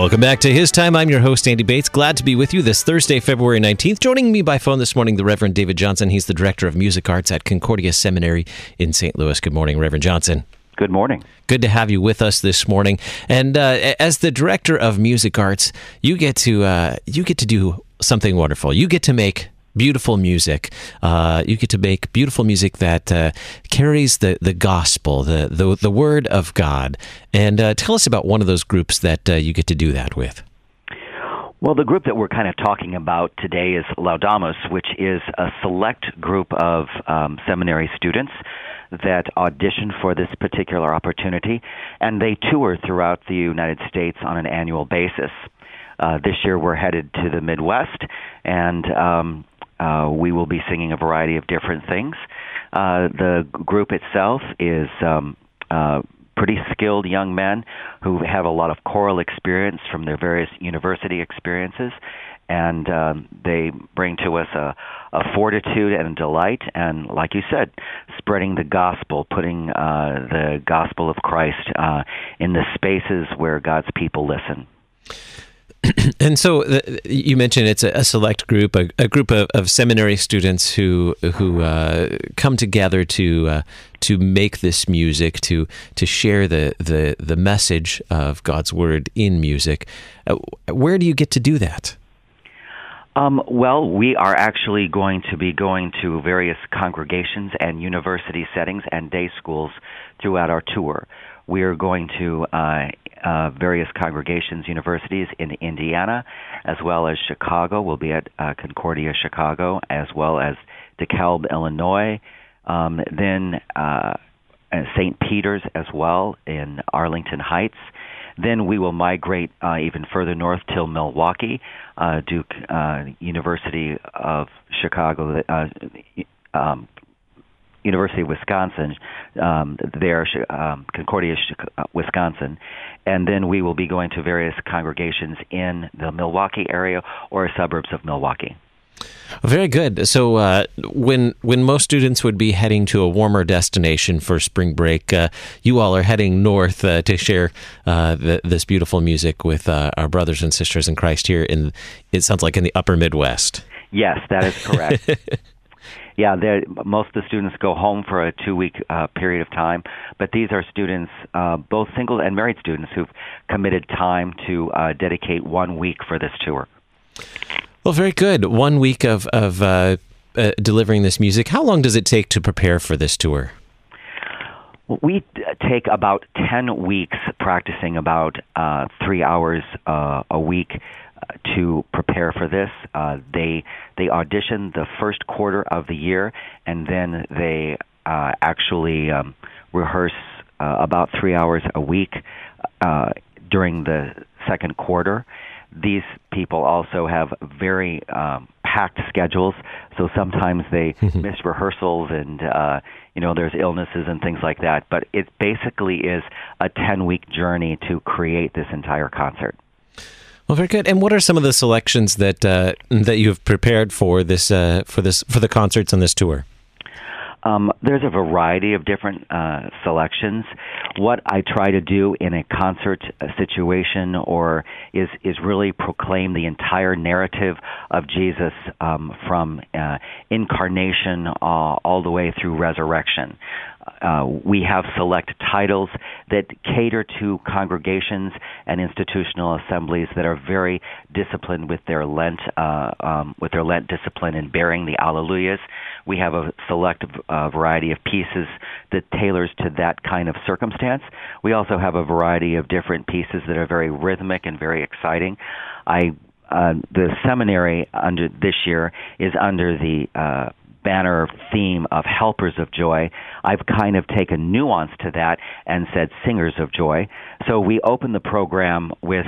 Welcome back to His Time. I'm your host, Andy Bates. Glad to be with you this Thursday, February 19th. Joining me by phone this morning, the Reverend David Johnson. He's the Director of Music Arts at Concordia Seminary in St. Louis. Good morning, Reverend Johnson. Good morning. Good to have you with us this morning. And as the Director of Music Arts, you get to do something wonderful. You get to make beautiful music. You get to make beautiful music that carries the gospel, the word of God. And tell us about one of those groups that you get to do that with. Well, the group that we're kind of talking about today is Laudamus, which is a select group of seminary students that audition for this particular opportunity, and they tour throughout the United States on an annual basis. This year we're headed to the Midwest, and we will be singing a variety of different things. The group itself is pretty skilled young men who have a lot of choral experience from their various university experiences, and they bring to us a fortitude and a delight, and like you said, spreading the gospel, putting the gospel of Christ in the spaces where God's people listen. And so you mentioned it's a select group, a group of seminary students who come together to make this music, to share the message of God's word in music. Where do you get to do that? Well, we are actually going to be going to various congregations and university settings and day schools throughout our tour. We are going to various congregations, universities in Indiana, as well as Chicago. We'll be at Concordia, Chicago, as well as DeKalb, Illinois, then St. Peter's as well in Arlington Heights. Then we will migrate even further north till Milwaukee, Duke University of Chicago, University of Wisconsin, Concordia, Wisconsin, and then we will be going to various congregations in the Milwaukee area or suburbs of Milwaukee. Very good. So when most students would be heading to a warmer destination for spring break, you all are heading north to share this beautiful music with our brothers and sisters in Christ here it sounds like in the upper Midwest. Yes, that is correct. Yeah, most of the students go home for a 2-week period of time, but these are students, both single and married students, who've committed time to dedicate 1 week for this tour. Well, very good. 1 week of delivering this music. How long does it take to prepare for this tour? We take about 10 weeks practicing about 3 hours a week to prepare for this. They audition the first quarter of the year, and then they actually rehearse about 3 hours a week during the second quarter. These people also have very packed schedules, so sometimes they miss rehearsals and there's illnesses and things like that. But it basically is a 10-week journey to create this entire concert. Well, very good. And what are some of the selections that you've prepared for this for the concerts on this tour? There's a variety of different selections. What I try to do in a concert situation is really proclaim the entire narrative of Jesus from incarnation all the way through resurrection. We have select titles that cater to congregations and institutional assemblies that are very disciplined with their Lent discipline in bearing the Alleluias. We have a select variety of pieces that tailors to that kind of circumstance. We also have a variety of different pieces that are very rhythmic and very exciting. The seminary under this year is under the banner theme of Helpers of Joy. I've kind of taken nuance to that and said Singers of Joy. So we open the program with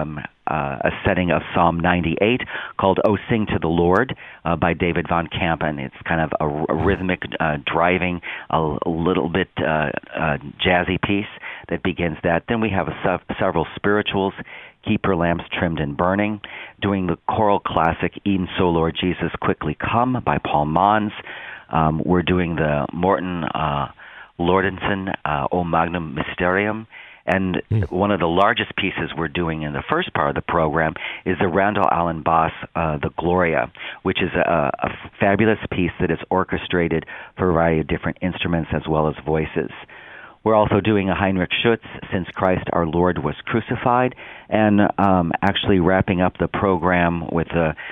a setting of Psalm 98 called "O Sing to the Lord" by David Von Kampen. It's kind of a rhythmic, driving, a little bit jazzy piece that begins that. Then we have several spirituals, "Keep Your Lamps Trimmed and Burning," doing the choral classic "E'en So Lord Jesus Quickly Come" by Paul Mons. We're doing the Morton Lordenson "O Magnum Mysterium," And one of the largest pieces we're doing in the first part of the program is the Randall Allen Bass, the Gloria, which is a fabulous piece that is orchestrated for a variety of different instruments as well as voices. We're also doing a Heinrich Schütz, Since Christ Our Lord Was Crucified, and actually wrapping up the program with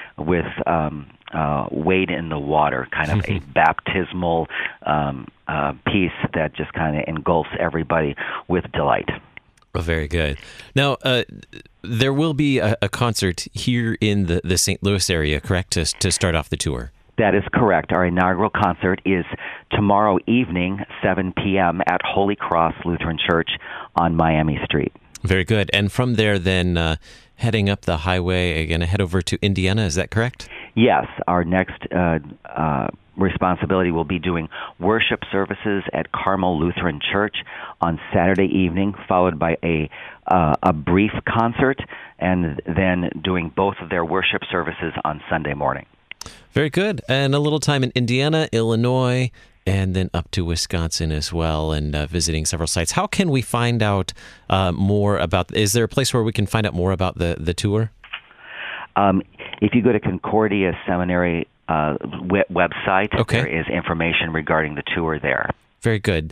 Wade in the Water, kind of a baptismal piece that just kind of engulfs everybody with delight. Oh, very good. Now, there will be a concert here in the St. Louis area, correct, to start off the tour? That is correct. Our inaugural concert is tomorrow evening, 7 p.m. at Holy Cross Lutheran Church on Miami Street. Very good. And from there, then, heading up the highway, again, head over to Indiana, is that correct? Yes. Our next responsibility will be doing worship services at Carmel Lutheran Church on Saturday evening, followed by a brief concert, and then doing both of their worship services on Sunday morning. Very good. And a little time in Indiana, Illinois, and then up to Wisconsin as well, and visiting several sites. How can we find out more about, is there a place where we can find out more about the tour? If you go to Concordia Seminary website, okay, there is information regarding the tour there. Very good.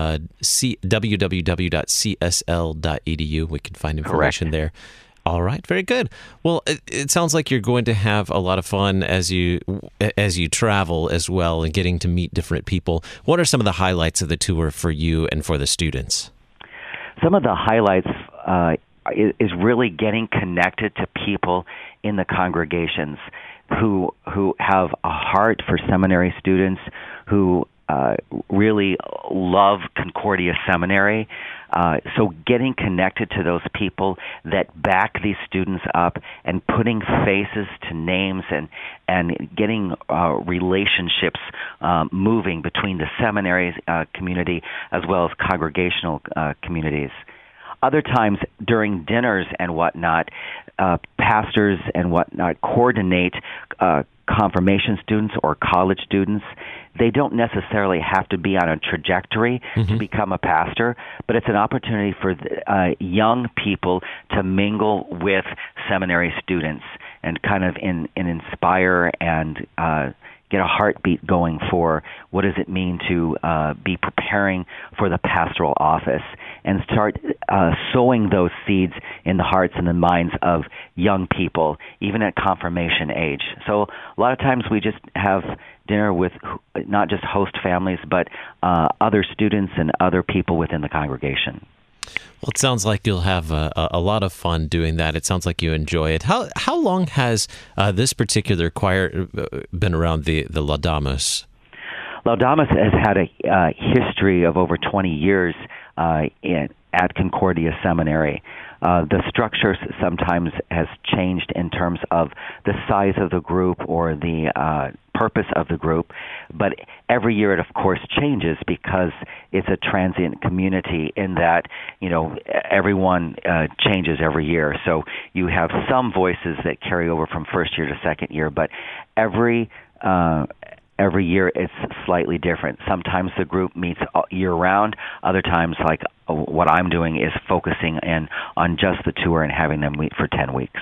www.csl.edu. We can find information there. All right, very good. Well, it sounds like you're going to have a lot of fun as you travel as well, and getting to meet different people. What are some of the highlights of the tour for you and for the students? Some of the highlights is really getting connected to people in the congregations who have a heart for seminary students, who really love Concordia Seminary. So getting connected to those people that back these students up, and putting faces to names, and getting relationships moving between the seminary community as well as congregational communities. Other times during dinners and whatnot, pastors and whatnot coordinate confirmation students or college students. They don't necessarily have to be on a trajectory to become a pastor, but it's an opportunity for young people to mingle with seminary students and kind of inspire and get a heartbeat going for what does it mean to be preparing for the pastoral office, and start sowing those seeds in the hearts and the minds of young people, even at confirmation age. So a lot of times we just have dinner with not just host families, but other students and other people within the congregation. Well, it sounds like you'll have a lot of fun doing that. It sounds like you enjoy it. How long has this particular choir been around, the Laudamus? Laudamus has had a history of over 20 years at Concordia Seminary. The structure sometimes has changed in terms of the size of the group or the purpose of the group, but every year it of course changes because it's a transient community in that, everyone changes every year. So you have some voices that carry over from first year to second year, but every year it's slightly different. Sometimes the group meets year-round. Other times, like what I'm doing, is focusing in on just the tour and having them meet for 10 weeks.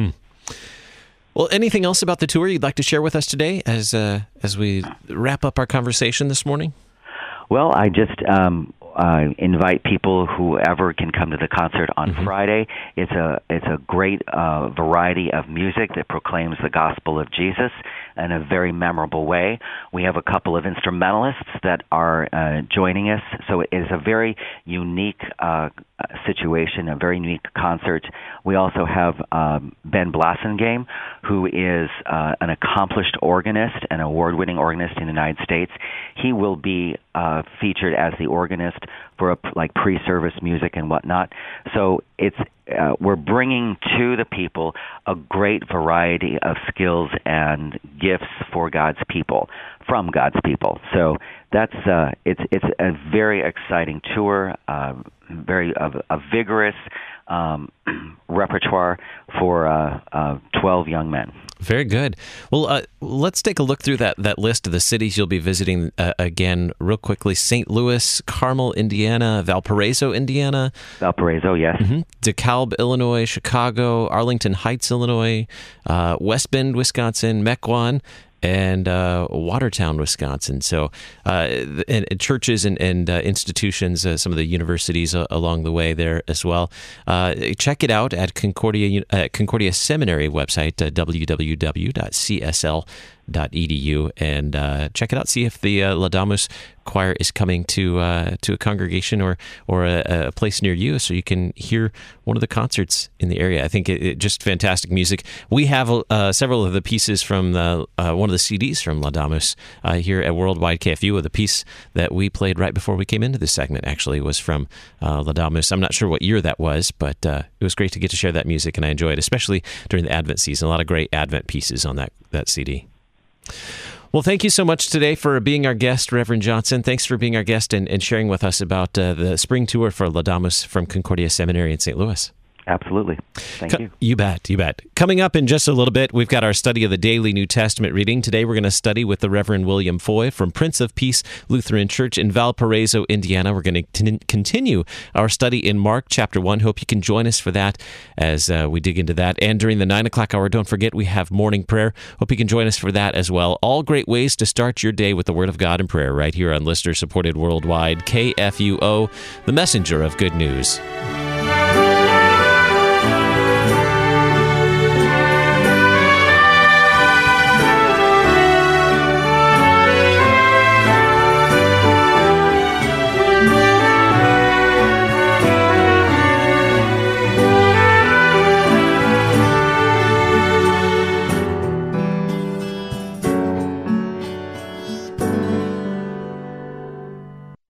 Well, anything else about the tour you'd like to share with us today as we wrap up our conversation this morning? Well, I just invite people, whoever can come to the concert on Friday. It's a great variety of music that proclaims the gospel of Jesus in a very memorable way. We have a couple of instrumentalists that are joining us, so it is a very unique situation, a very unique concert. We also have Ben Blassingame, who is an accomplished organist, an award-winning organist in the United States. He will be featured as the organist for pre-service music and whatnot. So it's we're bringing to the people a great variety of skills and gifts for God's people, from God's people. So that's it's a very exciting tour, very a vigorous repertoire for 12 young men. Very good. Well, let's take a look through that list of the cities you'll be visiting again real quickly. St. Louis, Carmel, Indiana, Valparaiso, Indiana. Valparaiso, yes. Mm-hmm. DeKalb, Illinois, Chicago, Arlington Heights, Illinois, West Bend, Wisconsin, Mequon, and Watertown, Wisconsin. So and churches and institutions, some of the universities along the way there as well. Check it out at Concordia Seminary website, www.csl.edu, and check it out. See if the Ladamus Choir is coming to a congregation or a place near you, so you can hear one of the concerts in the area. I think it just fantastic music. We have several of the pieces from one of the CDs from Ladamus here at Worldwide KFU. The piece that we played right before we came into this segment actually was from Ladamus. I'm not sure what year that was, but it was great to get to share that music, and I enjoyed it, especially during the Advent season. A lot of great Advent pieces on that CD. Well, thank you so much today for being our guest, Reverend Johnson. Thanks for being our guest and sharing with us about the spring tour for Ladamus from Concordia Seminary in St. Louis. Absolutely. Thank you. You bet. Coming up in just a little bit, we've got our study of the daily New Testament reading. Today, we're going to study with the Reverend William Foy from Prince of Peace Lutheran Church in Valparaiso, Indiana. We're going to continue our study in Mark chapter 1. Hope you can join us for that as we dig into that. And during the 9 o'clock hour, don't forget, we have morning prayer. Hope you can join us for that as well. All great ways to start your day with the Word of God and prayer right here on listener-supported Worldwide KFUO, the messenger of good news.